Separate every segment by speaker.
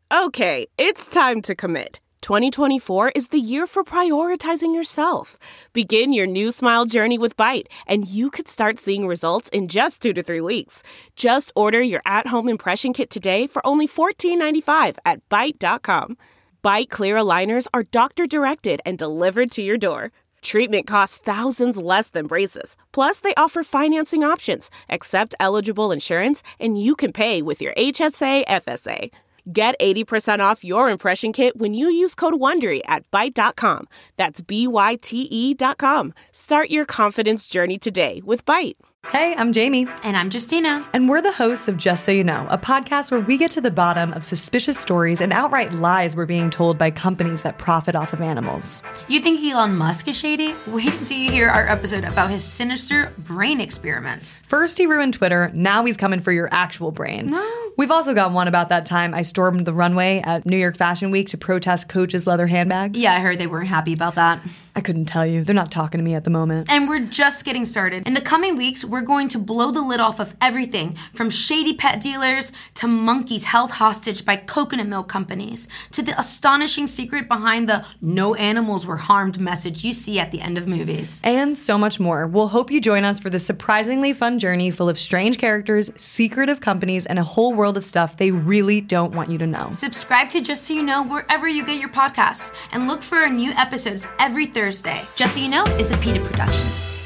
Speaker 1: Okay, it's time to commit. 2024 is the year for prioritizing yourself. Begin your new smile journey with Byte, and you could start seeing results in just 2 to 3 weeks. Just order your at-home impression kit today for only $14.95 at Byte.com. Byte Clear aligners are doctor-directed and delivered to your door. Treatment costs thousands less than braces. Plus, they offer financing options, accept eligible insurance, and you can pay with your HSA FSA. Get 80% off your impression kit when you use code WONDERY at Byte.com. That's BYTE.com. Start your confidence journey today with Byte.
Speaker 2: Hey, I'm Jamie.
Speaker 3: And I'm Justina.
Speaker 2: And we're the hosts of Just So You Know, a podcast where we get to the bottom of suspicious stories and outright lies we're being told by companies that profit off of animals.
Speaker 3: You think Elon Musk is shady? Wait till you hear our episode about his sinister brain experiments.
Speaker 2: First he ruined Twitter, now he's coming for your actual brain.
Speaker 3: No.
Speaker 2: We've also got one about that time I stormed the runway at New York Fashion Week to protest Coach's leather handbags.
Speaker 3: Yeah, I heard they weren't happy about that.
Speaker 2: I couldn't tell you. They're not talking to me at the moment.
Speaker 3: And we're just getting started. In the coming weeks, we're going to blow the lid off of everything from shady pet dealers to monkeys held hostage by coconut milk companies to the astonishing secret behind the no animals were harmed message you see at the end of movies.
Speaker 2: And so much more. We'll hope you join us for this surprisingly fun journey full of strange characters, secretive companies, and a whole world of stuff they really don't want you to know.
Speaker 3: Subscribe to Just So You Know wherever you get your podcasts and look for our new episodes every Thursday. Just So You Know is a PETA production.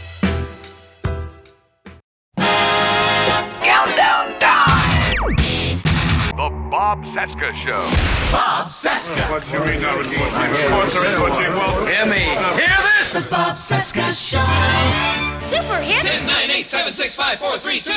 Speaker 4: Countdown time!
Speaker 5: The Bob Cesca Show.
Speaker 4: Bob Cesca!
Speaker 5: What's your reporting? Well,
Speaker 4: Hear me! Hear this!
Speaker 6: The Bob Cesca Show.
Speaker 7: Super hit!
Speaker 6: 10, 9, 8, 7, 6, 5, 4, 3, 2.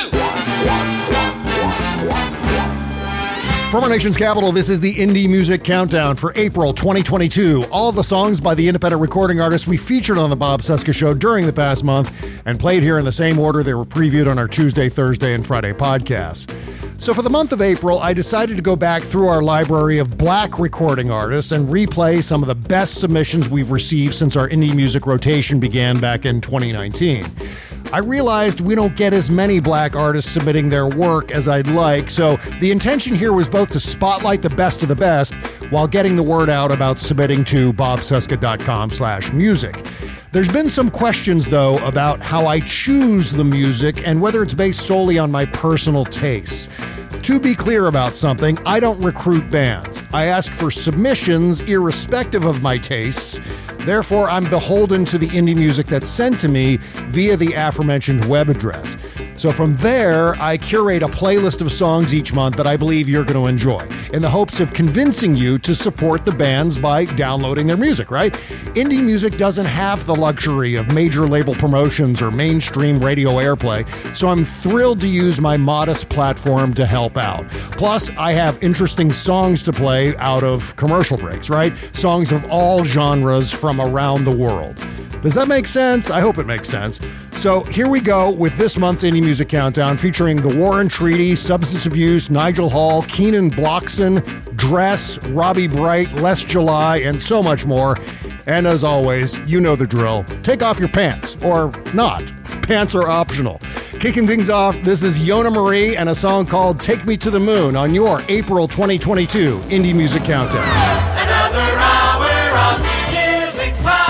Speaker 8: From our nation's capital, this is the Indie Music Countdown for April 2022. All the songs by the independent recording artists we featured on the Bob Cesca Show during the past month and played here in the same order they were previewed on our Tuesday, Thursday, and Friday podcasts. So for the month of April, I decided to go back through our library of Black recording artists and replay some of the best submissions we've received since our indie music rotation began back in 2019. I realized we don't get as many Black artists submitting their work as I'd like, so the intention here was both to spotlight the best of the best while getting the word out about submitting to bobcesca.com/music. There's been some questions, though, about how I choose the music and whether it's based solely on my personal tastes. To be clear about something, I don't recruit bands. I ask for submissions irrespective of my tastes. Therefore, I'm beholden to the indie music that's sent to me via the aforementioned web address. So from there, I curate a playlist of songs each month that I believe you're going to enjoy, in the hopes of convincing you to support the bands by downloading their music, right? Indie music doesn't have the luxury of major label promotions or mainstream radio airplay, so I'm thrilled to use my modest platform to help out. Plus, I have interesting songs to play out of commercial breaks, right? Songs of all genres from around the world. Does that make sense? I hope it makes sense. So here we go with this month's Indie Music Countdown featuring The Warren Treaty, Substance Abuse, Nigel Hall, Keenan Bloxson, Dress, Robbie Bright, Les July, and so much more. And as always, you know the drill. Take off your pants, or not. Pants are optional. Kicking things off, this is Yona Marie and a song called Take Me to the Moon on your April 2022 Indie Music Countdown.
Speaker 6: Another hour of music power.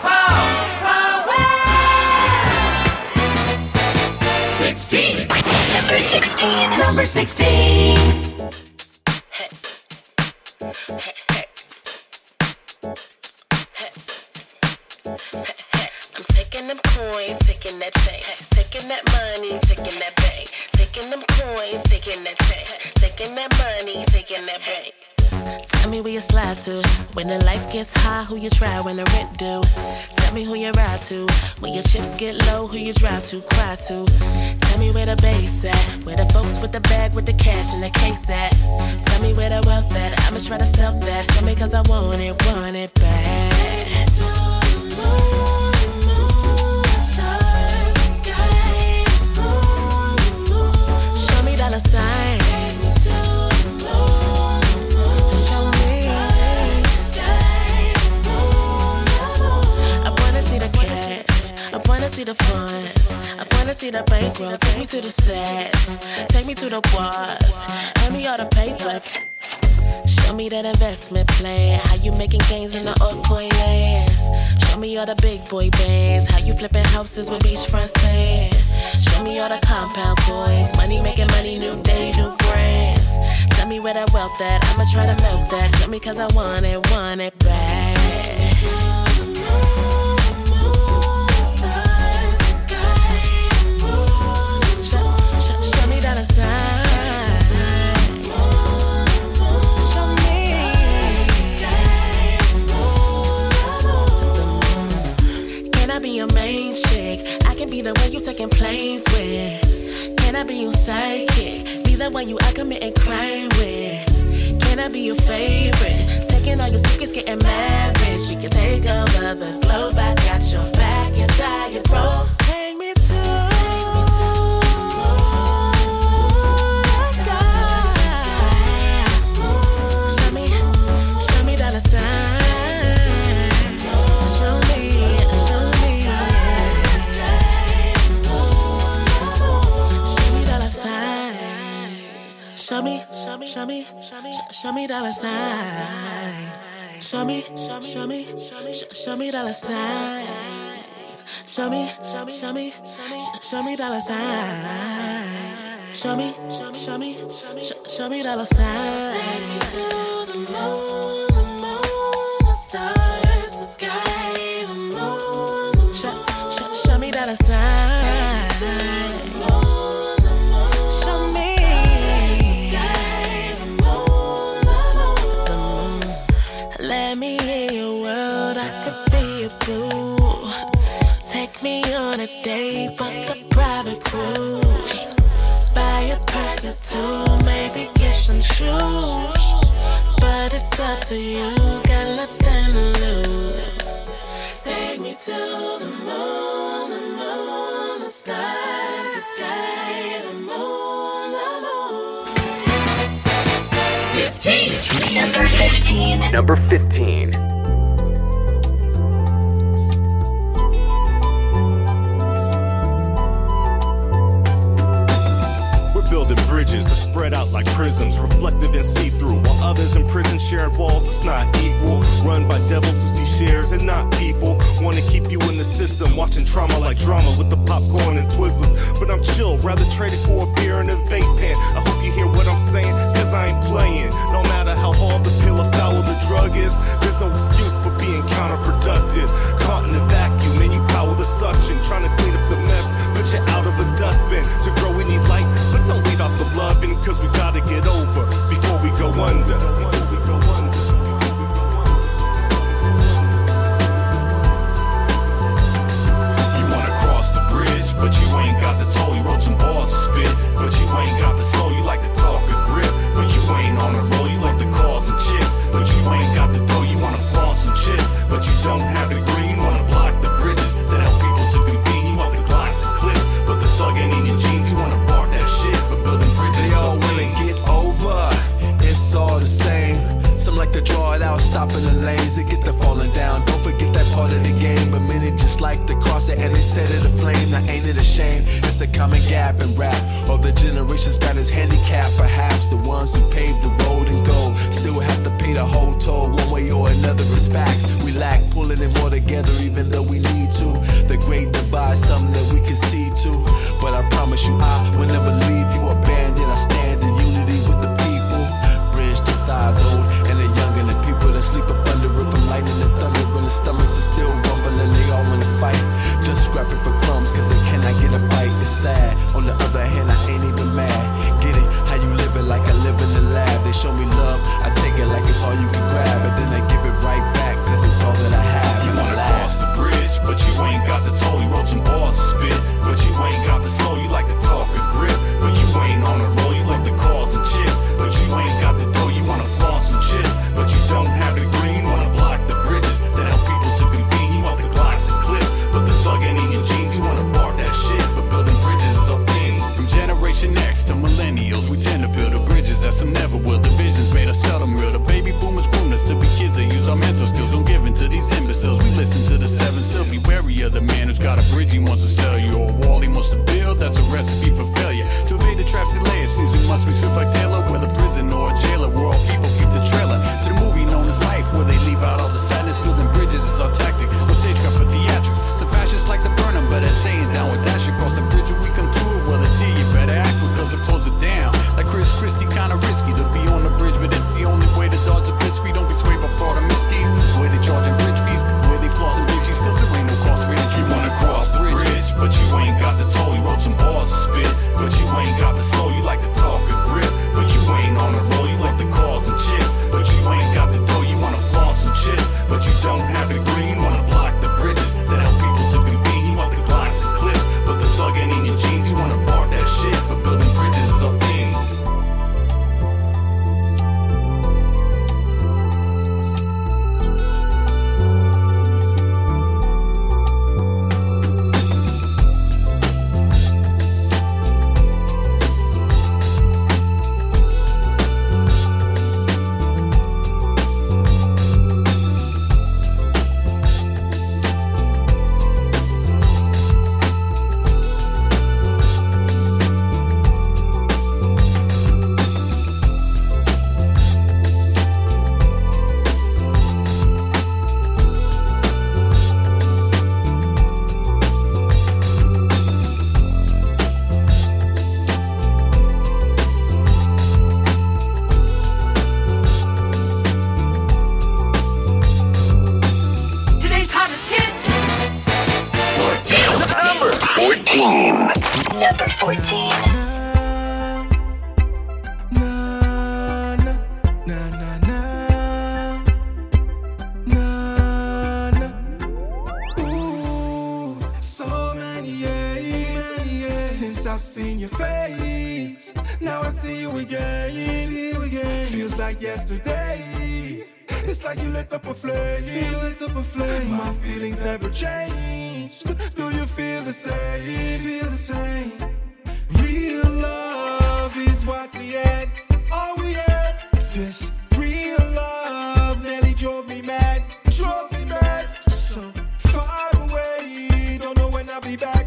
Speaker 6: 16. Number 16.
Speaker 9: I'm taking them coins, taking that change, taking that money, taking that bank, taking them coins, taking that change, taking that money, taking that bank. Tell me where you slide to when the life gets high. Who you try when the rent due? Tell me who you ride to when your chips get low. Who you drive to, cry to? Tell me where the base at, where the folks with the bag with the cash and the case at. Tell me where the wealth at. I'ma try to stealth that. Tell me 'cause I want it bad. Show me dollar signs. I wanna see the funds. I wanna see the bankroll. Take me to the stash. Take me to the bars. Hand me all the paper. Show me that investment plan. How you making gains in the Oakboy lands. Show me all the big boy bands. How you flipping houses with beachfront sand. Show me all the compound boys. Money making money, new day, new brands. Tell me where that wealth at. I'ma try to melt that. Tell me cause I want it bad. Show me dollar signs. Be your main chick. I can be the one you taking planes with. Can I be your sidekick? Be the one you out committing crime with. Can I be your favorite? Taking all your secrets, getting mad, bitch. We can take over the globe. I got your back inside your throat. Take me to the sky. Show me dollar signs. Show me dollar signs. Show me dollar signs. Show me dollar signs. Show me dollar signs. Take me to the moon, the stars, the sky, the moon. Show me dollar signs. Take me on a date, but a private cruise. Buy a purse or two, maybe get some shoes. But it's up to you, got nothing to lose. Take me to the moon, the stars, the sky, the moon, the moon.
Speaker 6: 15. Number 15.
Speaker 10: Number 15.
Speaker 11: Building bridges that spread out like prisms, reflective and see-through, while others in prison sharing walls that's not equal. Run by devils who see shares and not people. Wanna keep you in the system, watching trauma like drama with the popcorn and Twizzlers. But I'm chill, rather trade it for a beer and a vape pen. I hope you hear what I'm saying, cause I ain't playing. No matter how hard the pill or sour the drug is, there's no excuse for being counterproductive. Caught in the vacuum and you power the suction, trying to clean up the mess, put you out of a dustbin. To grow we need light, but don't lead off the loving, cause we gotta get over before we go under. You wanna cross the bridge, but you ain't got the toll. You wrote some bars to spit, but you ain't got the soul. You like to talk a grip, but you ain't on a roll. You like the cars and chicks, but you ain't got the dough. You wanna flaunt some chips, but you don't have the green. You wanna block the bridges that help people to convene. You want the Glocks and clips, but the thug ain't in your jeans. You wanna bark that shit, but building bridges they all wanna get over. It's all the same. Some like to draw it out, stopping the lanes and get the falling down. Don't forget that part of the game, but many just like to cross it and they set it aflame. Now ain't it a shame? It's a common gap in rap. Of the generations that is handicapped, perhaps the ones who paved the road and go still have to pay the whole toll one way or another. It's facts. We lack pulling it more together, even though we need to. The great divide, something that we can see too. But I promise you, I will never leave you abandoned. I stand in unity with the people. Bridge the sides old and the young and the people that sleep up under it from lightning and thunder. When the stomachs are still rumbling, they all wanna fight. Just scrapping for crumbs, cause they cannot get a bite. It's sad. On the other hand, I ain't even mad. Get it? How you live it like I live in the lab. They show me love, I take it like it's all you can grab. But then I give it right back, cause it's all that I have. You wanna cross the bridge, but you ain't got the toll. You wrote some bars to spit, but you ain't got the soul. You like to talk a grip, but you ain't on a roll. You like the cars and chicks, but you ain't got the dough. You wanna flaunt some chips, but you don't have the green. Wanna block the bridges that help people to convene. You want the Glocks and clips, but the thug ain't in your jeans. You wanna bark that shit, but building bridges is a thing. From Generation X to millennials, we tend to build the bridges that some never will. Divisions made us seldom real. The baby boomers groom us to be kids that use our mental skills. Don't give in to these imbeciles. We listen to the seven, still be wary of the man who's got
Speaker 6: Number 14.
Speaker 11: I've seen your face, now I see you again. Feels like yesterday. It's like you lit up a flame. My feelings never changed. Do you feel the same? Real love is what we had. All we had. Just real love nearly drove me mad. So far away, don't know when I'll be back.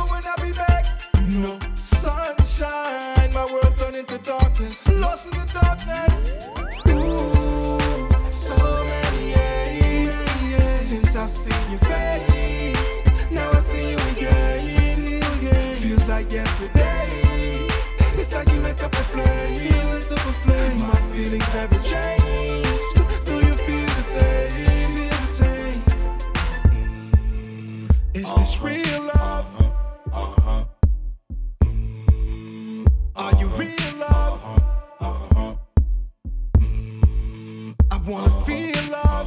Speaker 11: No sunshine, my world turned into darkness. Lost in the darkness. Ooh, so many years since I've seen your face. Now I see you again. Feels like yesterday. It's like you lit up a flame. My feelings never changed. Do you feel the same? Is this real love? Are you real love? I wanna feel love.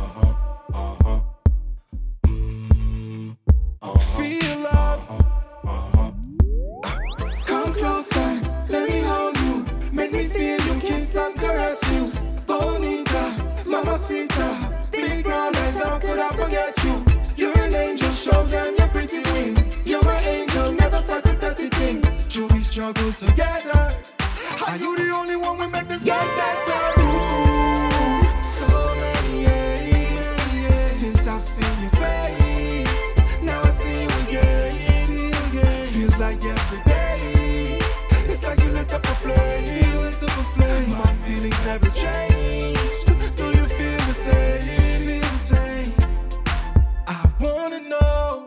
Speaker 11: Feel love. Come closer, let me hold you. Make me feel you, kiss and caress you. Bonita, mamacita, big brown eyes, how could I forget you? You're an angel, show them your pretty wings. You're my angel, never thought of dirty things. Should we struggle together? Are you the only one we make this better? Ooh, so many years since I've seen your face. Now I see you again. Feels like yesterday. It's like you lit up a flame. My feelings never changed. Do you feel the same? I wanna know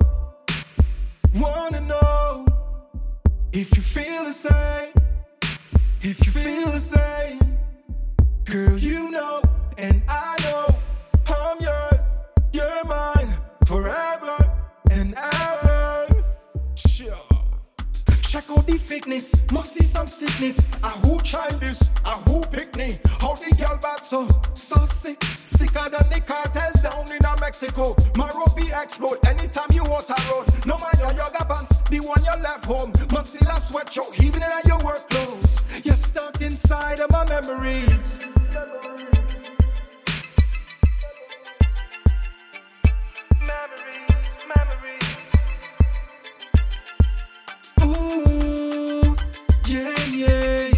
Speaker 11: if you feel the same. If you feel the same, girl, you know, and I know, I'm yours, you're mine, forever and ever. Sure. Check out the fitness, must see some sickness. Who tried this? Who picked me? How the girl back so sick, sicker than the cartels down in Mexico. My rope explode anytime you walk a road. No mind your yoga pants, the one you left home. Must see that sweatshirt, even in your work clothes. You're stuck inside of my memories. Ooh, yeah.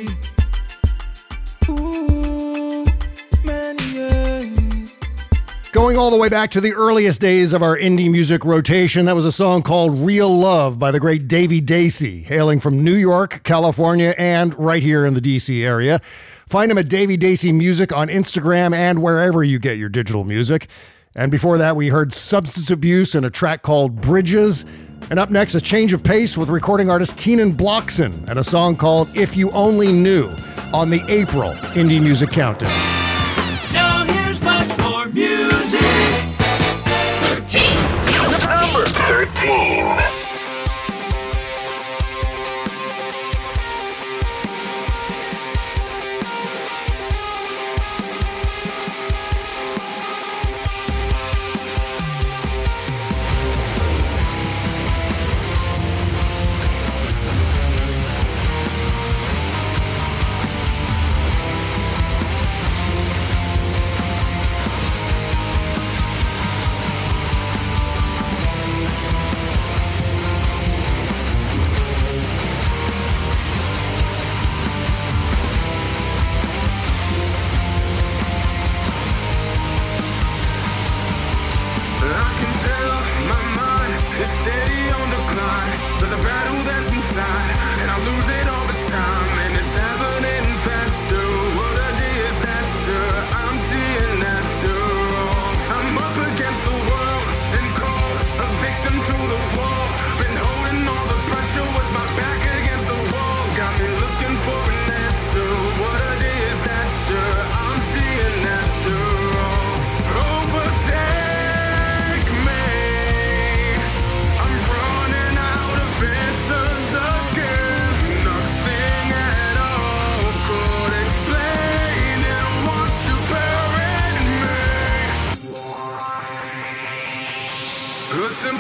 Speaker 11: Ooh, man, yeah.
Speaker 8: Going all the way back to the earliest days of our indie music rotation, that was a song called Real Love by the great Davy Dacey, hailing from New York, California, and right here in the DC area. Find him at Davy Dacey Music on Instagram and wherever you get your digital music. And before that, we heard Substance Abuse and a track called Bridges. And up next, a change of pace with recording artist Keenan Bloxson and a song called If You Only Knew on the April Indie Music Countdown.
Speaker 4: Now here's much more music. 13. Number 13.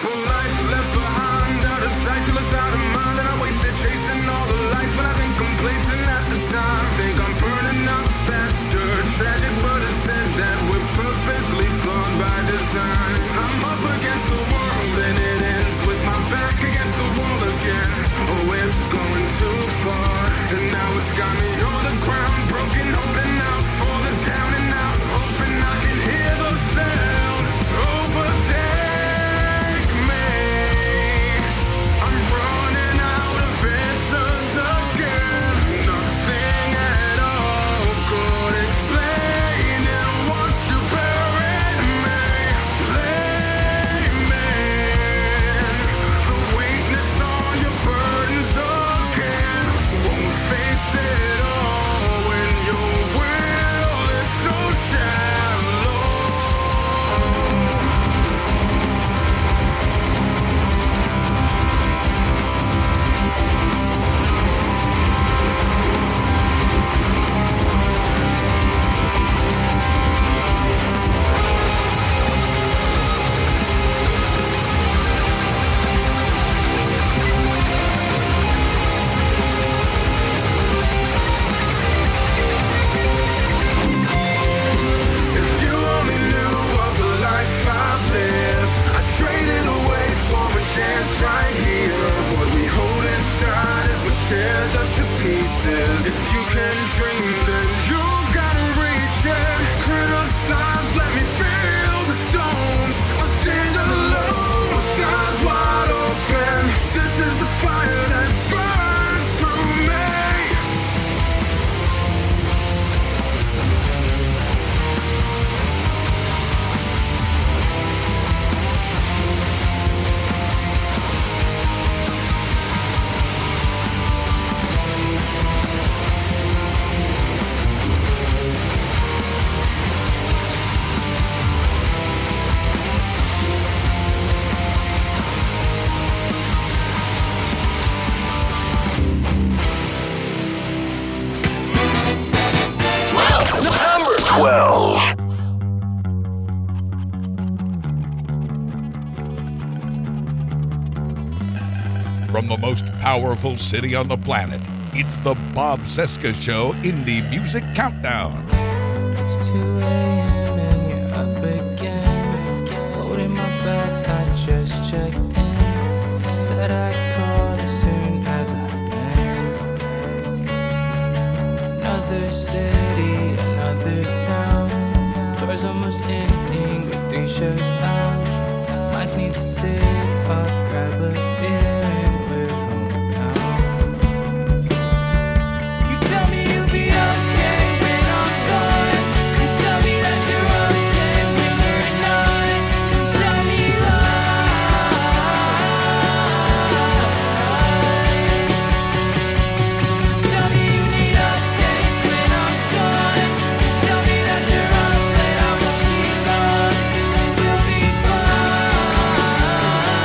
Speaker 11: simple life left behind, out of sight till it's out of mind. And I wasted chasing all the lights, but I've been complacent at the time. Think I'm burning up faster, tragic, but it's said that we're perfectly flawed by design. I'm up against the world and it ends with my back against the wall again. Oh, it's going too far, and now it's got me on the ground, broken, holding out for the down and out, hoping I can hear the sound overtake me. I'm running out of answers again. Nothing at all could explain it once you buried me. Blaming the weakness on your burdens again. Won't face it all when your will is so shallow. If you only knew of the life I've lived, I'd trade it away for a chance right here. What we hold inside is what tears us to pieces. If you can dream, then you've gotta reach it. Criticize, let me feel the stones. I'll stand alone with eyes wide open. This is the fire that burns through me.
Speaker 4: Number 12.
Speaker 5: From the most powerful city on the planet, it's the Bob Cesca Show Indie Music Countdown.
Speaker 10: It's 2 a.m. and you're up again. Holding my bags, I just checked in. Said I'd call as soon as I land. Another city, another town. Tours almost ending with 3 shows out. Might need to sig up, grab a beer, and we're home now. You tell me you'll be okay when I'm gone. You tell me that you're okay when you're not. You tell me lies. You tell me you need updates when I'm gone. You tell me that you're upset I won't be gone. We'll be fine.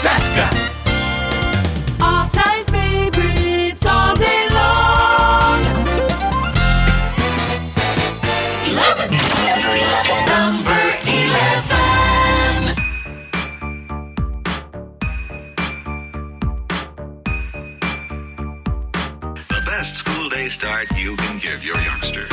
Speaker 4: Seska.
Speaker 12: All-time favorites all day long.
Speaker 4: 11. Number 11.
Speaker 13: The best school day start you can give your youngster.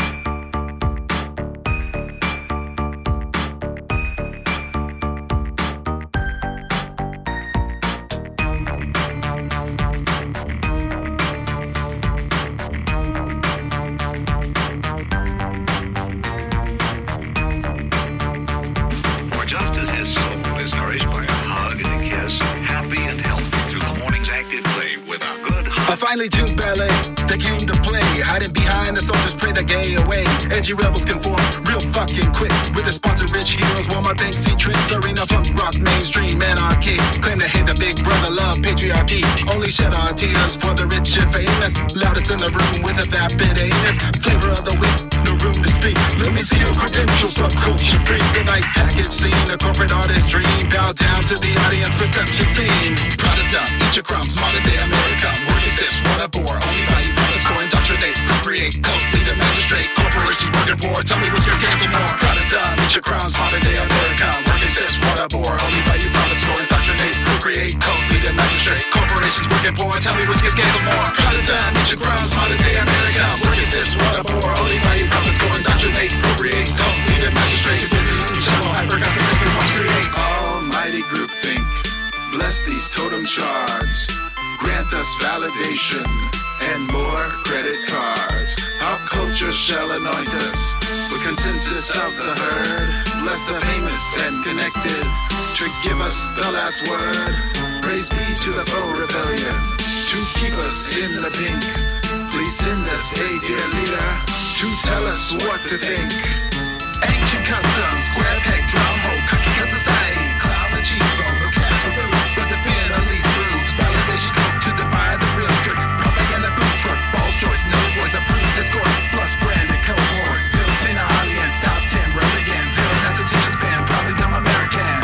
Speaker 13: For just as his soul is nourished by a hug and a kiss, happy and healthy through the morning's active play with a good hug.
Speaker 14: I finally took ballet, they came to play. Hiding behind the soldiers, pray the gay away. Edgy rebels conform real fucking quick with the sponsor rich heroes. Walmart, Banksy, tricks, arena, punk rock, mainstream, anarchy. Claim to hate the big brother, love patriarchy. Only shed our tears for the rich and famous. Loudest in the room with a vapid anus. Flavor of the week, no room to speak. Let me see your credentials, subculture freak. The nice package scene, a corporate artist dream. Bow down to the audience perception scene. Product up, eat your crumbs, modern day America. Work is this, what a bore. Only value products for indoctrinate, procreate, cult leader, magistrate. Corporations working poor, tell me what's your cancel more. Product up, eat your crumbs, modern day America. Work is this, what a bore. Only value products for indoctrinate, procreate, cult leader, magistrate. Corporations working poor, tell me which gets canceled more. Product up, eat your crumbs, modern day America. Work is this, what a bore. Only value products for indoctrinate, procreate, cult leader, magistrate. Too busy in shallow, I forgot to think it was create. Almighty groupthink, bless these totem shards. Grant us validation and more credit cards. Pop culture shall anoint us with consensus of the herd. Bless the famous and connected to give us the last word. Praise be to the faux rebellion to keep us in the pink. Please send us a dear leader to tell us what to think. Ancient customs, square peg, drum hole, cookie cut society, clown and cheese bone, no cash for food, but defend elite broods. Validation code to divide the real trick. Propaganda food truck, false choice, no voice, approved discourse, plus branded cohorts. Built-in audience, top 10, road again, zero that's attention span, probably dumb American.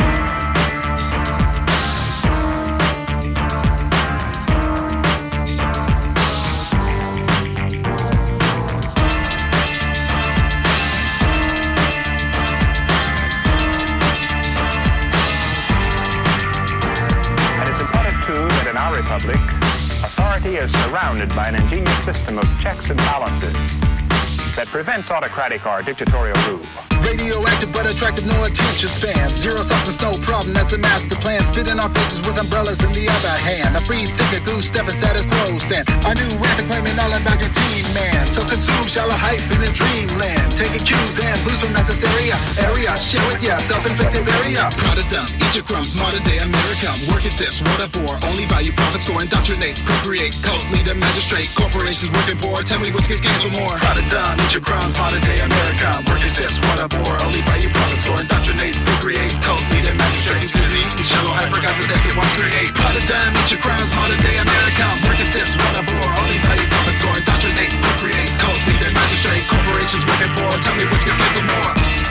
Speaker 15: In our republic, authority is surrounded by an ingenious system of checks and balances that prevents autocratic or dictatorial rule.
Speaker 14: Radioactive but attractive, no attention span. Zero substance, no problem, that's a master plan. Spit in our faces with umbrellas in the other hand. A free thinker, goose stepping status quo stand. A new rant claiming all about your team, man. So consume shallow hype in a dreamland. Taking cues and blues from that hysteria. Area, share with ya, self-inflicted barrier. Product up, eat your crumbs, modern day America. Work is this, what a bore. Only value profits go indoctrinate, procreate, cult leader, magistrate. Corporations working poor, tell me which gets canceled more. Product up, eat your crumbs, modern day America. Work is this, what a bore. Only value products for indoctrinate, procreate, cult leader, magistrate. Too busy and shallow, I forgot the decade once create. Product time, eat your crimes, modern day America. Work is this, what a bore. Only value products for indoctrinate, procreate, cult leader, magistrate. Corporations working poor, tell me which gets canceled more.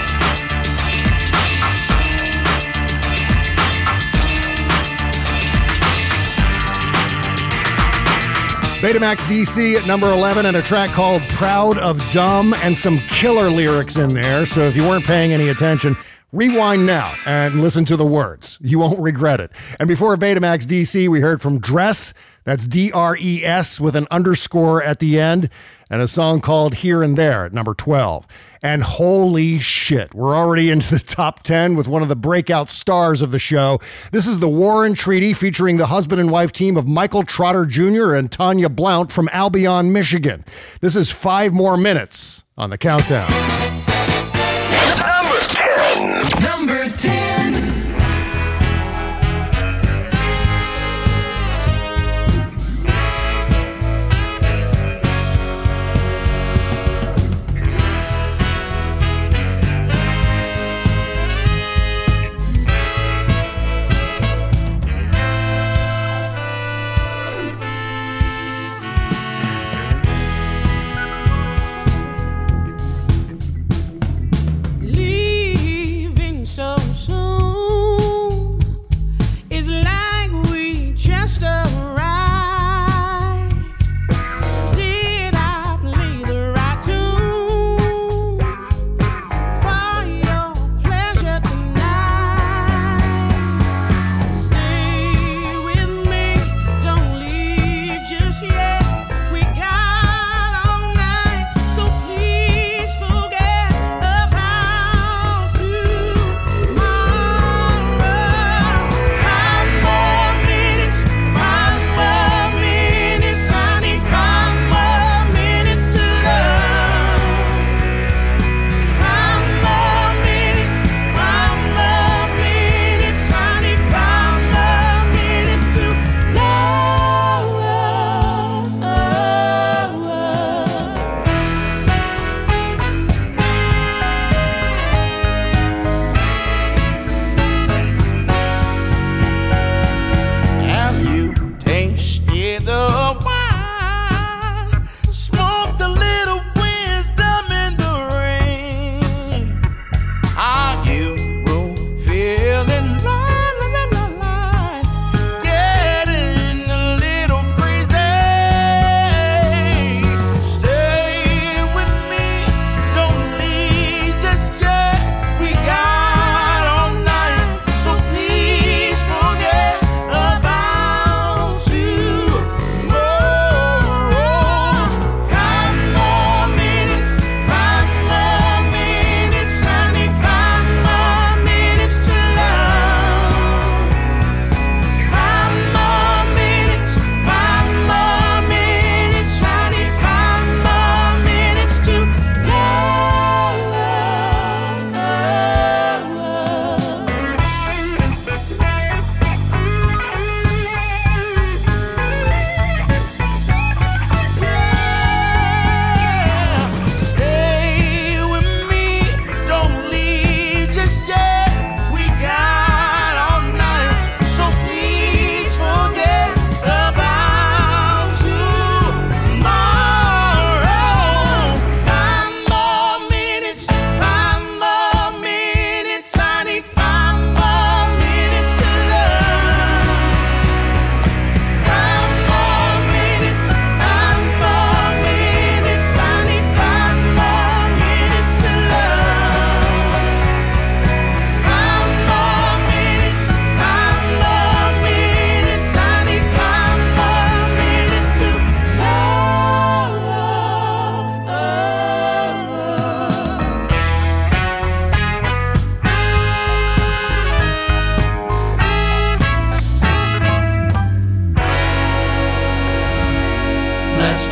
Speaker 8: Betamax DC at number 11 and a track called Proud of Dumb and some killer lyrics in there. So if you weren't paying any attention, rewind now and listen to the words. You won't regret it. And before Betamax DC, we heard from Dress. That's DRES with an underscore at the end, and a song called Here and There at number 12. And holy shit, we're already into the top 10 with one of the breakout stars of the show. This is the Warren Treaty featuring the husband and wife team of Michael Trotter Jr. and Tanya Blount from Albion, Michigan. This is 5 more minutes on the countdown.
Speaker 4: Number 10. Number 10.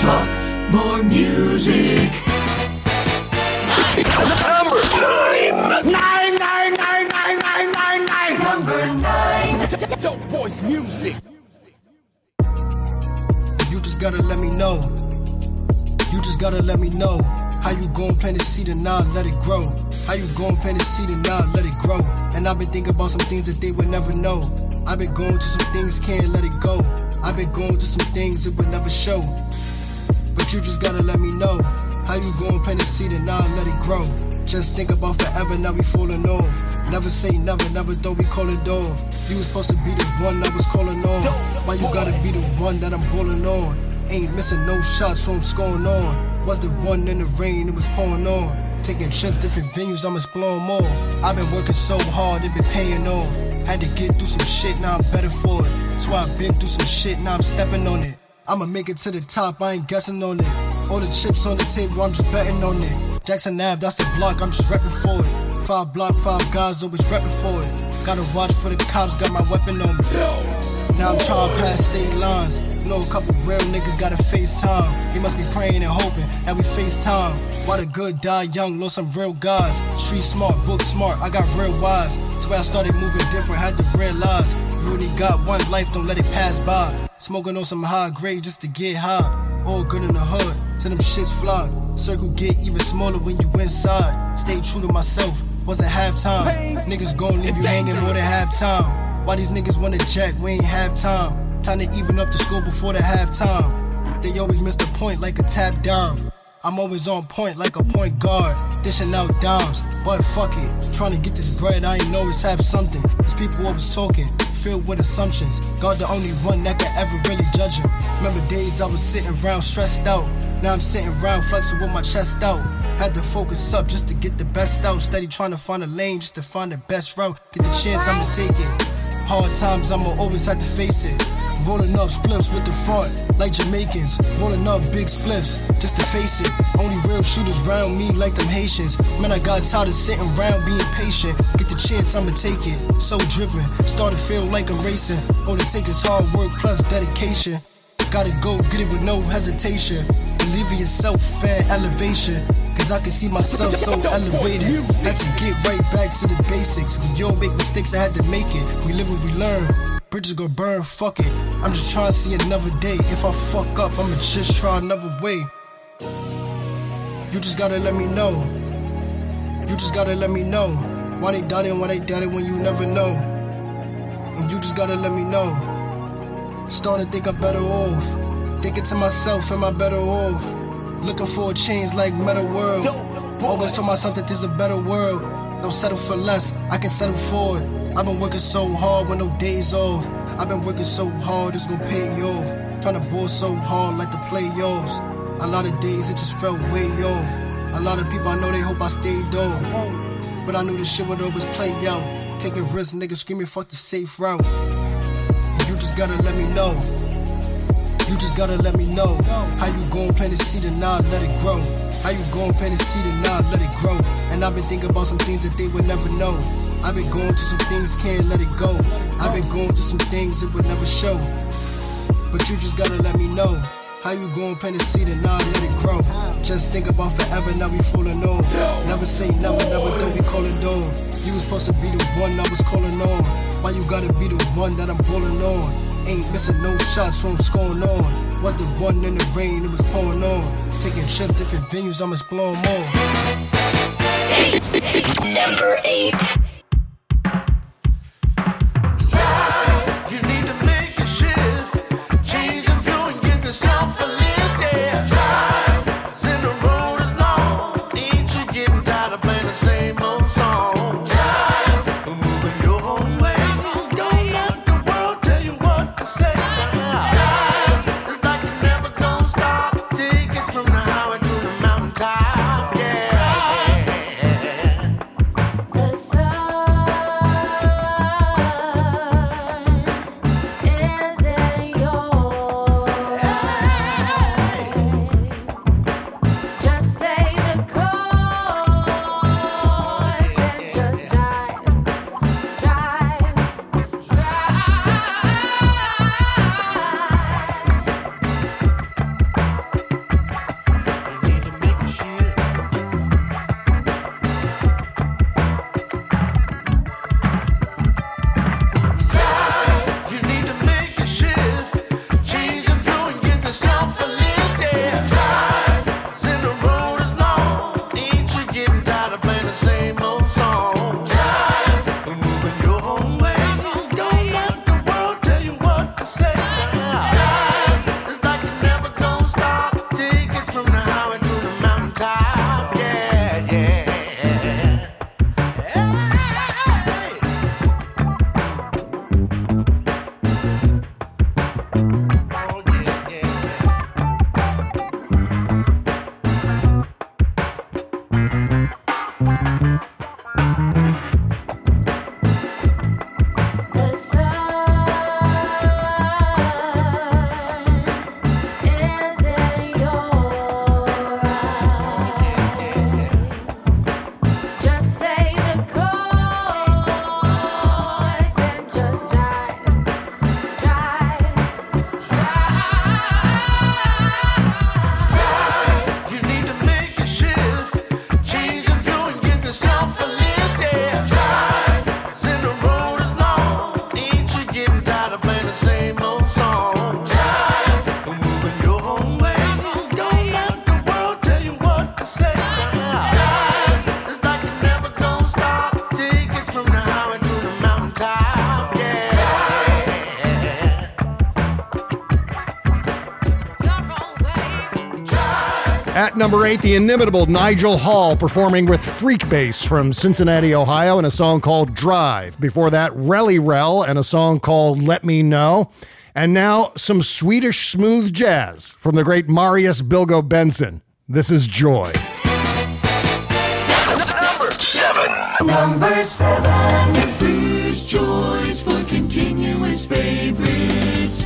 Speaker 4: talk, more music. Number 9. 9. Number 9.
Speaker 16: Dope voice music.
Speaker 17: You just gotta let me know. You just gotta let me know. How you gon' plant the seed and not let it grow? How you gon' plant the seed and not let it grow? And I've been thinking about some things that they would never know. I've been going through some things, can't let it go. I've been going through some things it would never show. But you just gotta let me know. How you gon' plant the seed and not let it grow? Just think about forever, now we falling off. Never say never, never though we call it off. You was supposed to be the one that was calling on. Why you gotta be the one that I'm balling on? Ain't missing no shots, so I'm scoring on. Was the one in the rain, it was pouring on. Taking trips, different venues, I'm exploring more. I've been working so hard, it been paying off. Had to get through some shit, now I'm better for it. So I've been through some shit, now I'm stepping on it. I'ma make it to the top, I ain't guessing on it. All the chips on the table, I'm just betting on it. Jackson Ave, that's the block, I'm just repping for it. 5 block, 5 guys, always repping for it. Gotta watch for the cops, got my weapon on me. Now I'm trying to pass state lines. Know a couple real niggas gotta FaceTime. He must be praying and hoping that we FaceTime. Why the good die young, lost some real guys. Street smart, book smart, I got real wise. That's why I started moving different, had to realize you only got one life, don't let it pass by. Smoking on some high grade just to get high. All good in the hood, till them shits fly. Circle get even smaller when you inside. Stay true to myself, wasn't halftime. Niggas gon' leave you hanging more than halftime. Why these niggas wanna jack, we ain't have time. Time to even up the score before the halftime. They always miss the point like a tap dime. I'm always on point like a point guard, dishing out dimes, but fuck it. Trying to get this bread, I ain't always have something. These people always talking, filled with assumptions. God the only one that can ever really judge him. Remember days I was sitting around stressed out. Now I'm sitting around flexing with my chest out. Had to focus up just to get the best out. Steady trying to find a lane just to find the best route. Get the chance, I'ma take it. Hard times, I'ma always have to face it. Rolling up spliffs with the front, like Jamaicans. Rolling up big spliffs, just to face it. Only real shooters round me like them Haitians. Man, I got tired of sitting around being patient. Get the chance, I'ma take it. So driven, start to feel like I'm racing. All it takes is hard work plus dedication. Gotta go get it with no hesitation. Believe in yourself and elevation. Cause I can see myself so elevated. Had to get right back to the basics. We all make mistakes, I had to make it. We live and we learn. Bridges gon' burn, fuck it. I'm just trying to see another day. If I fuck up, I'ma just try another way. You just gotta let me know. You just gotta let me know. Why they doubt it when you never know. And you just gotta let me know. Starting to think I'm better off. Thinking to myself, am I better off? Looking for a change like Meta World. Always told myself that there's a better world. Don't settle for less, I can settle for it. I've been working so hard with no days off. I've been working so hard, it's gonna pay off. Trying to ball so hard like the playoffs. A lot of days it just felt way off. A lot of people I know they hope I stayed off. But I knew this shit would always play out. Taking risks, niggas screaming fuck the safe route. And you just gotta let me know. You just gotta let me know. How you gon' plant the seed and not let it grow? How you gon' plant the seed and not let it grow? And I've been thinking about some things that they would never know. I've been going through some things, can't let it go. I've been going through some things it would never show. But you just gotta let me know. How you gon' plant the seed and not let it grow? Just think about forever, now we falling off. Never say never, never don't be calling off. You was supposed to be the one I was calling on. Why you gotta be the one that I'm balling on? Ain't missing no shots, so I'm scoring on. Was the one in the rain, it was pouring on. Taking trips, different venues, I'm exploring more.
Speaker 6: Number 8.
Speaker 4: You need to make a shift. Change the view and give yourself a lift. Yeah, drive. Then the road is long. Ain't you getting tired of playing the same old song? Drive. Moving your own way. Don't let the world tell you what to say. Drive. It's like you're never gonna stop. Take it from the highway to the mountaintop. Yeah. The sun.
Speaker 8: At number 8, the inimitable Nigel Hall performing with Freak Bass from Cincinnati, Ohio, in a song called Drive. Before that, Relly Rel and a song called Let Me Know. And now, some Swedish smooth jazz from the great Marius Bilgo Benson. This is Joy.
Speaker 12: Number 7. Your first choice for continuous favorites.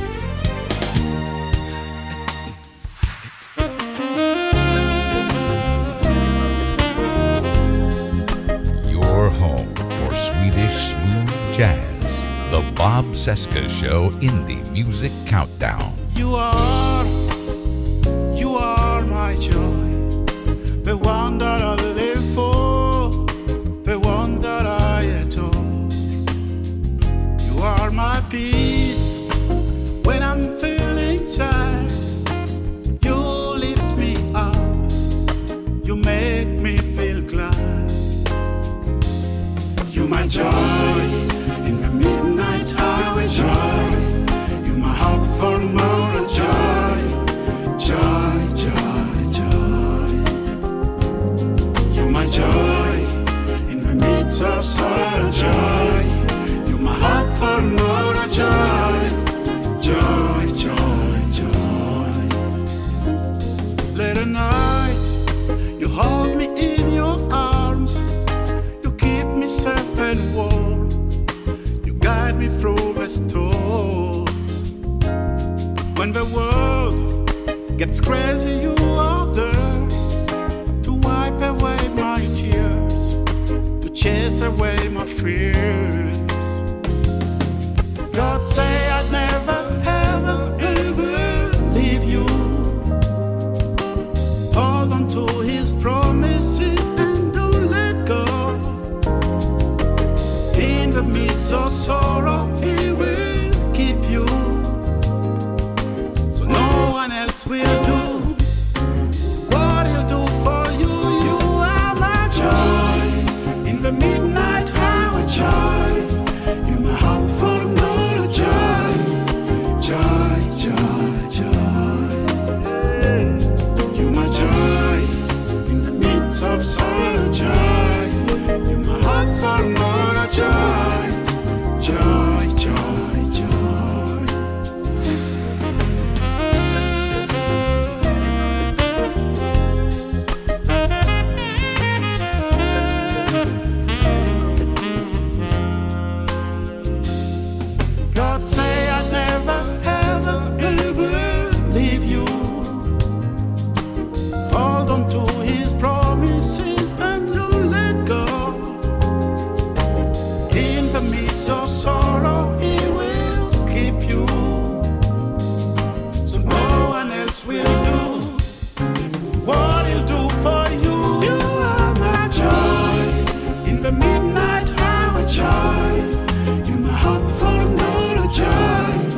Speaker 5: Your home for Swedish smooth jazz. The Bob Cesca Show Indie Music Countdown.
Speaker 18: You are my joy, the one that I live for, the one that I adore. You are my peace when I'm feeling sad. You lift me up, you make me feel glad. You my joy in the midnight highway, joy. You my hope for more joy, joy, joy, joy. You my joy in the midst of sorrow, joy. You my hope for more joy, joy, joy, joy. Late at night, you hold me in your arms. You keep me safe and warm. You guide me through the storms. When the world gets crazy, you are there to wipe away my tears, to chase away my fears. God say I'd never, ever, ever leave you. Hold on to his promises and don't let go. In the midst of sorrow, he will keep you. So no one else will do what he'll do for you. You are my joy in the midnight highway, joy. You my hope for more joy, joy, joy, joy. You my joy in the midst of sorrow, joy. You my hope for more joy, joy, joy, joy. God say I'd never, ever, ever leave you. Hold on to his promises and don't let go. In the midst of sorrow, he will keep you. So no one else will do what he'll do for you. You are my joy in the midnight highway, joy. You my hope for more joy,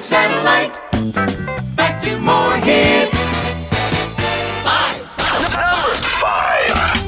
Speaker 12: satellite. Back to more hits. 5.
Speaker 11: Number 5.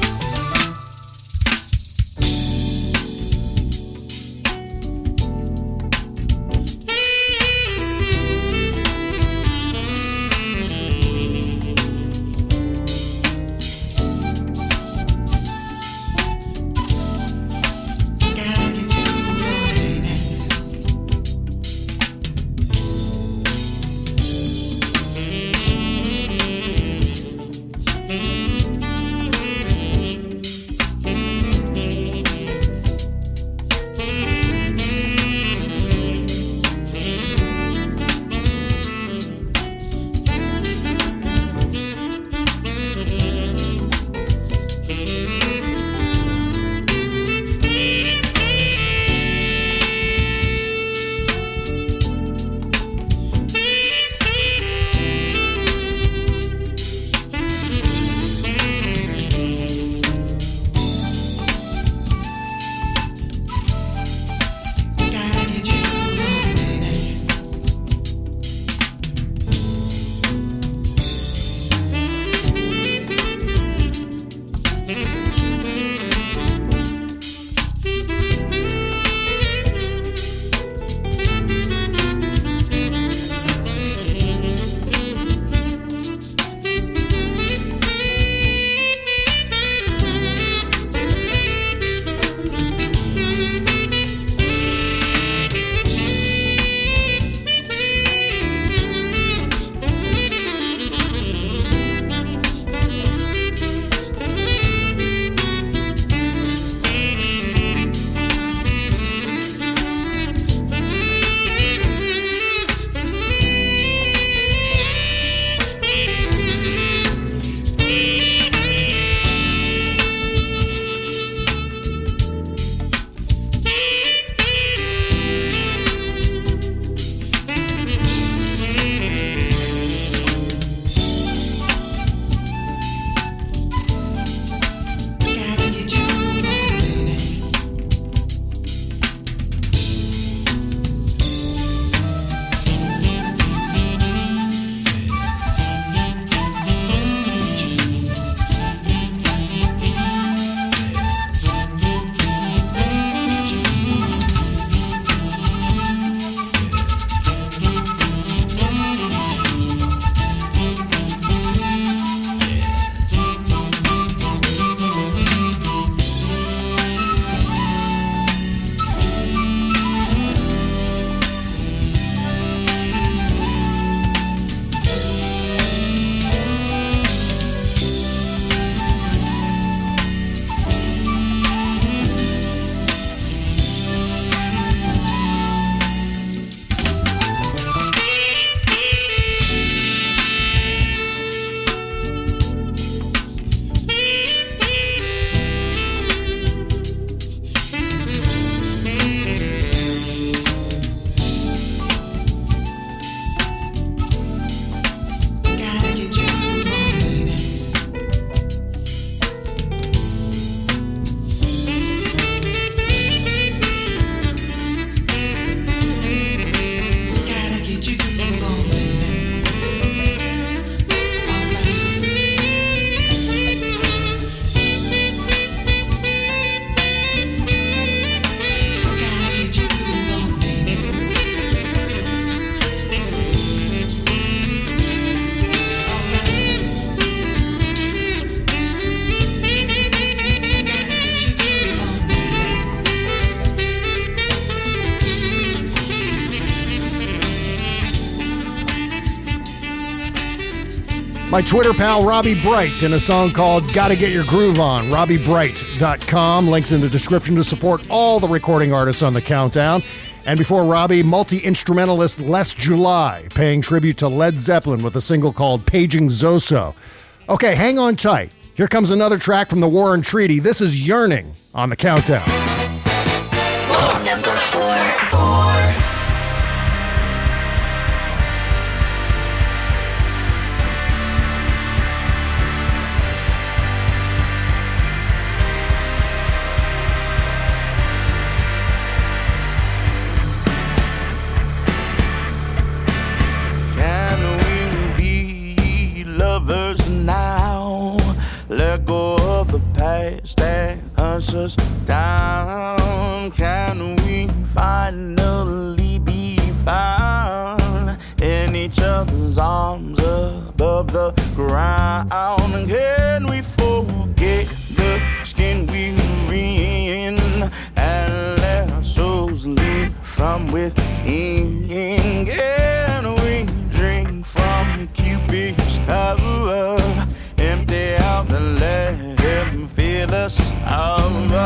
Speaker 8: My Twitter pal, Robbie Bright, in a song called Gotta Get Your Groove On. RobbieBright.com. Links in the description to support all the recording artists on the countdown. And before Robbie, multi-instrumentalist Les July, paying tribute to Led Zeppelin with a single called Paging Zoso. Okay, hang on tight. Here comes another track from the Warren Treaty. This is Yearning on the countdown.
Speaker 6: Number 4.
Speaker 19: stress that hunts us down. Can we finally be found in each other's arms above the ground? Can we forget the skin we were in and let our souls live from within? Can we drink from Cupid's cup, empty out and let him fill us up?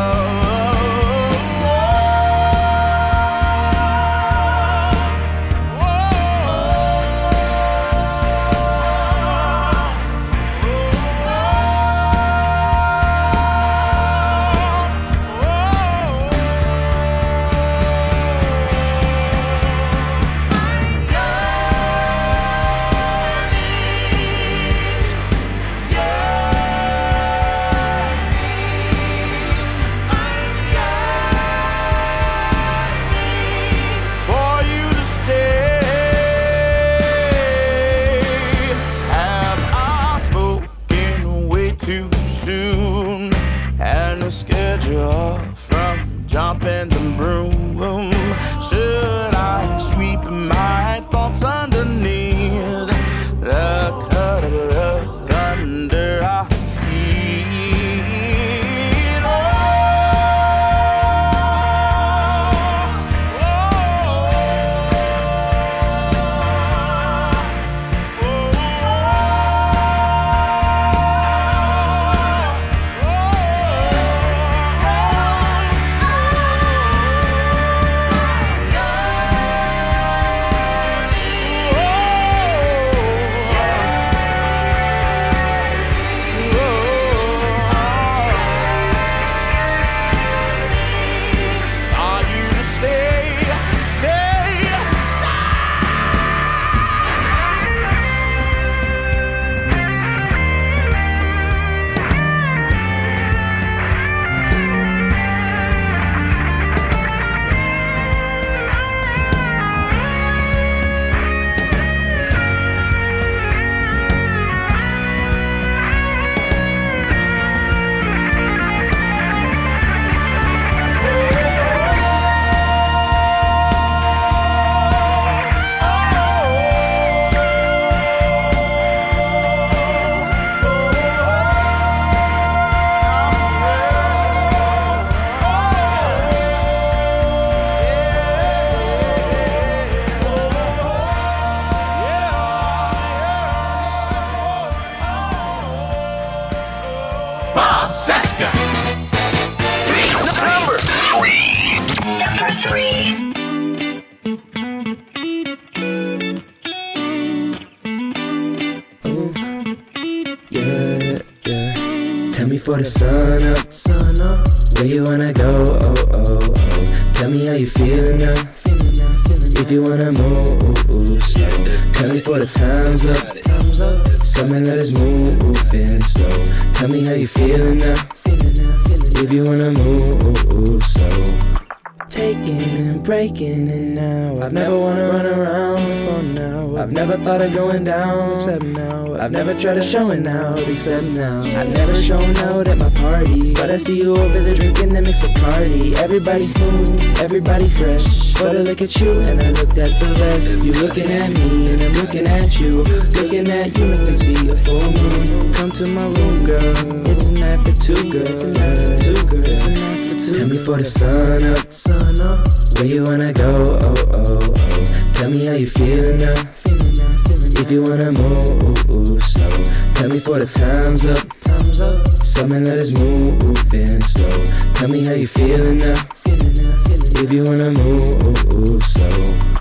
Speaker 19: Jumping the broom, should I sweep my thoughts underneath the cut of rug under our feet?
Speaker 20: For the sun up, where you wanna go, oh. Tell me how you feeling now, if you wanna move slow. Tell me for the time's up, something that is moving slow. Tell me how you feeling now, if you wanna move slow. Taking and breaking it now. I've never wanna run around before now. I've never thought of going down except now. I've never tried to show it out except now. I've never shown out at my parties, but I see you over there drinking that mixed Bacardi. Everybody smooth, everybody fresh, but I look at you and I looked at the rest. You looking at me and I'm looking at you. Looking at you make me see a full moon. Come to my room, girl. It's a night for two, girl. It's a night for two, girl. It's a night for two. Tell me for the sun up, where you wanna go, oh. Tell me how you feeling now, if you wanna move slow. Tell me for the time's up, something that is moving slow. Tell me how you feeling now, if you wanna move slow.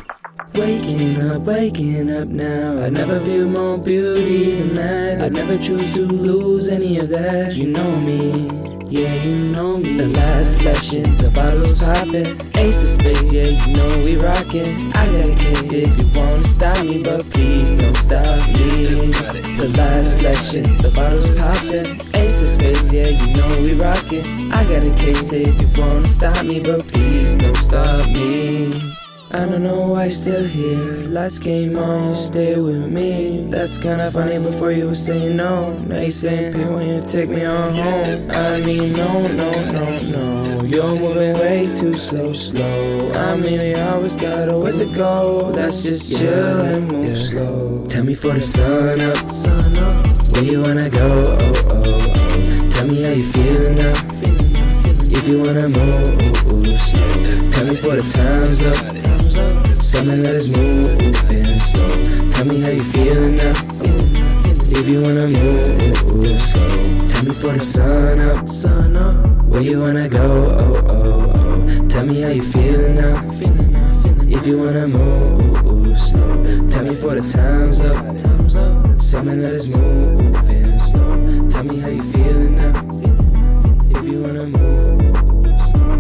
Speaker 20: Waking up now. I never view more beauty than that. I never choose to lose any of that. You know me, yeah, you know me. The last flashing, the bottles popping. Ace of spades, yeah, you know we rockin'. I got a case if you wanna stop me, but please don't stop me. The last flashing, the bottles popping. Ace of spades, yeah, you know we rockin'. I got a case if you wanna stop me, but please don't stop me. I don't know why you're still here. Lights came on, you stay with me. That's kinda funny, before you were saying no. Now you saying P when you take me on home. I mean, no. You're moving way too slow. I mean, we always got a ways to go. That's just chill and move slow. Tell me for the sun up. Where you wanna go? Tell me how you feeling now. If you wanna move slow. Tell me for the time's up. Something that is moving slow. Tell me how you feeling now. If you wanna move slow. Tell me for the sun up. Where you wanna go? Tell me how you feeling now. If you wanna move slow. Tell me for the time's up. Something that is moving slow. Tell me how you feeling now. If you wanna move slow.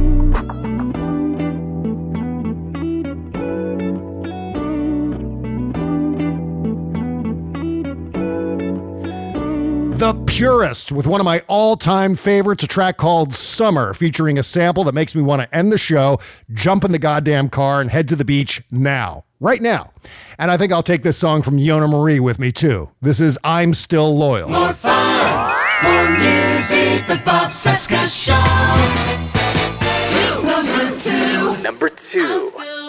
Speaker 8: The Purist with one of my all-time favorites, a track called Summer, featuring a sample that makes me want to end the show, jump in the goddamn car, and head to the beach now. Right now. And I think I'll take this song from Yona Marie with me, too. This is I'm Still Loyal.
Speaker 12: More fun, more music, the Bob Seska Show.
Speaker 21: Number two.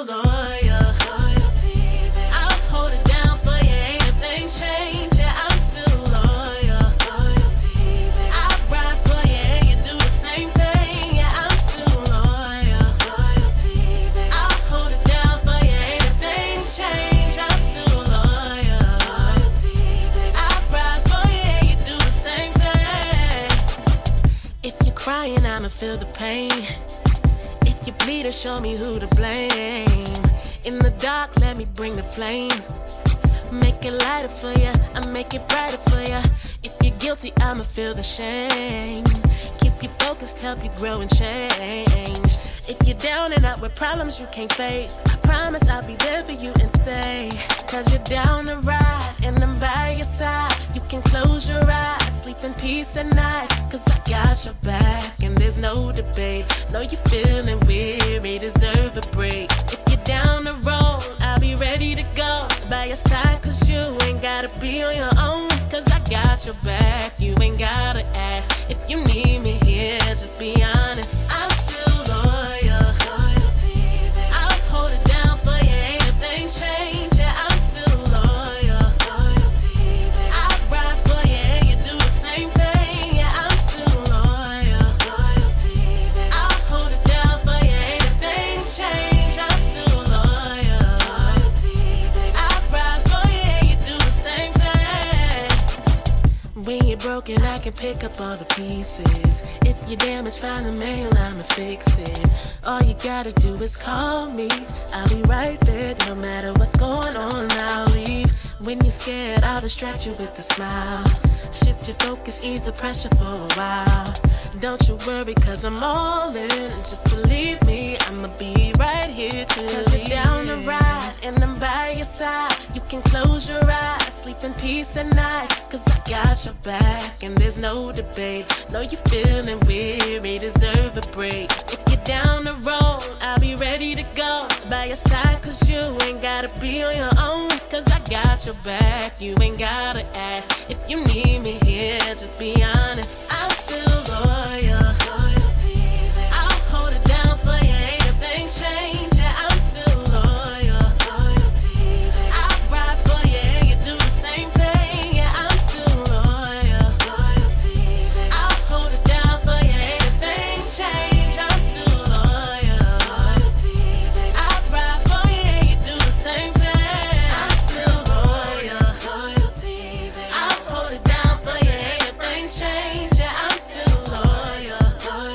Speaker 9: Crying, I'ma feel the pain. If you bleed, show me who to blame. In the dark, let me bring the flame. Make it lighter for ya, I make it brighter for ya. If you're guilty, I'ma feel the shame. Keep you focused, help you grow and change. If you're down and out with problems you can't face, I promise I'll be there for you and stay. Cause you're down to ride and I'm by your side. You can close your eyes, sleep in peace at night. Cause I got your back and there's no debate. Know you're feeling weary, deserve a break. If you're down the road, I'll be ready to go by your side. Cause you ain't gotta be on your own. Cause I got your back, you ain't gotta ask. If you need me here, just be honest. I'm still loyal. I'll hold it down for you, ain't a thing change. Yeah, I'm still loyal. I'll ride for you and you do the same thing. Yeah, I'm still loyal. I'll hold it down for you, ain't a thing change. I'm still loyal. I'll ride for you and you do the same thing. When you're broken, I can pick up all the pieces. If you're damaged, find the mail, I'ma fix it. All you gotta do is call me. I'll be right there, no matter what's going on, I'll leave. When you're scared, I'll distract you with a smile. Shift your focus, ease the pressure for a while. Don't you worry, cause I'm all in. Just believe me, I'ma be right here till cause you're down the ride and I'm by your side. You can close your eyes, sleep in peace at night. Cause I got your back and there's no debate. Know you're feeling weary, deserve a break. If you're down the road, I'll be ready to go by your side. Cause you ain't gotta be on your own. Cause I got your back, you ain't gotta ask. If you need me here, just be honest. I'm still loyal. I'll hold it down for you, ain't a thing change. Yeah, I'm still loyal. I'll ride for you and you do the same thing. Yeah, I'm still loyal. I'll hold it down for you, ain't a thing change. I'm still loyal. I'll ride for you and you do the same thing. I'm still loyal. I'll hold it down for you, ain't a thing change. Yeah, I'm still loyal.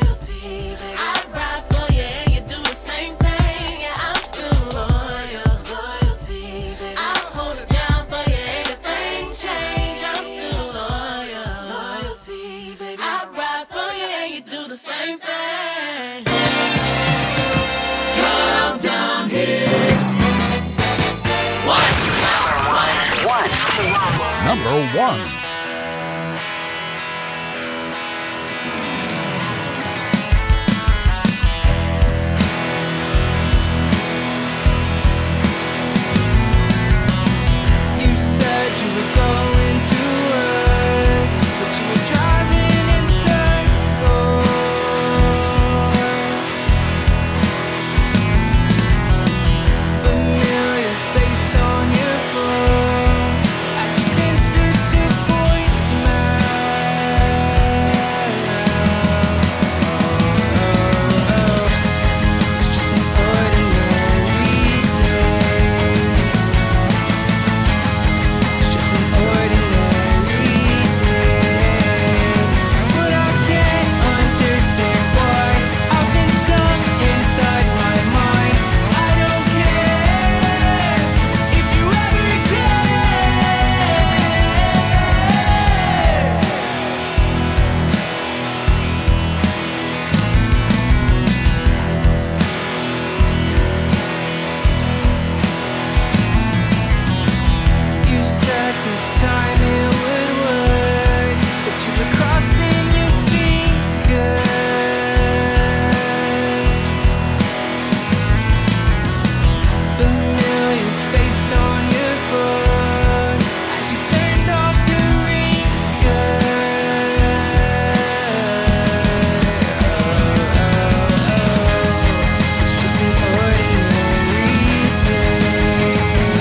Speaker 9: I'll ride for you and you do the same thing. Yeah, I'm still loyal. I'll hold it down for you, ain't a thing change. I'm still loyal. I'll ride for you and you do the same thing.
Speaker 12: Countdown hit.
Speaker 5: Number one.
Speaker 10: this time it would work, but you were crossing your fingers. Familiar face on your phone as you turned off your It's just an ordinary day.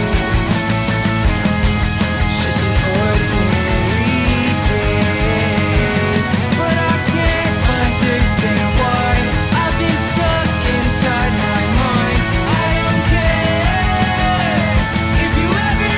Speaker 10: It's just an ordinary day. But I can't understand why I've been stuck inside my mind. I don't care if you ever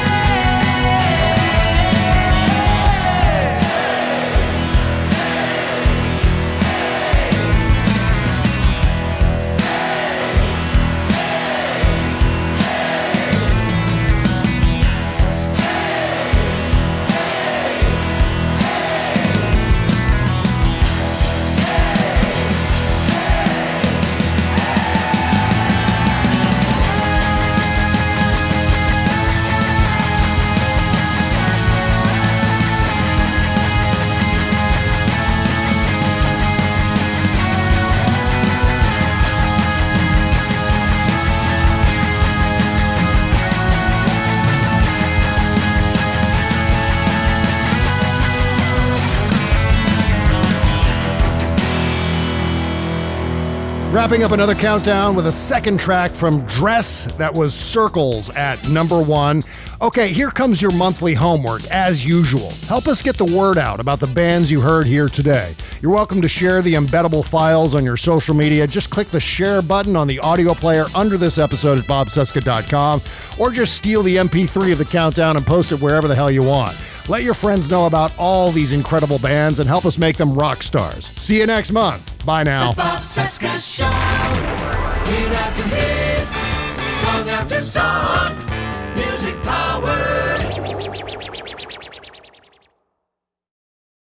Speaker 8: Wrapping up another countdown with a second track from Dress that was Circles at number 1. Okay, here comes your monthly homework, as usual. Help us get the word out about the bands you heard here today. You're welcome to share the embeddable files on your social media. Just click the share button on the audio player under this episode at bobcesca.com, or just steal the MP3 of the countdown and post it wherever the hell you want. Let your friends know about all these incredible bands and help us make them rock stars. See you next month. Bye now.
Speaker 12: The Bob Cesca Show. Hit after hit, song after song, music power.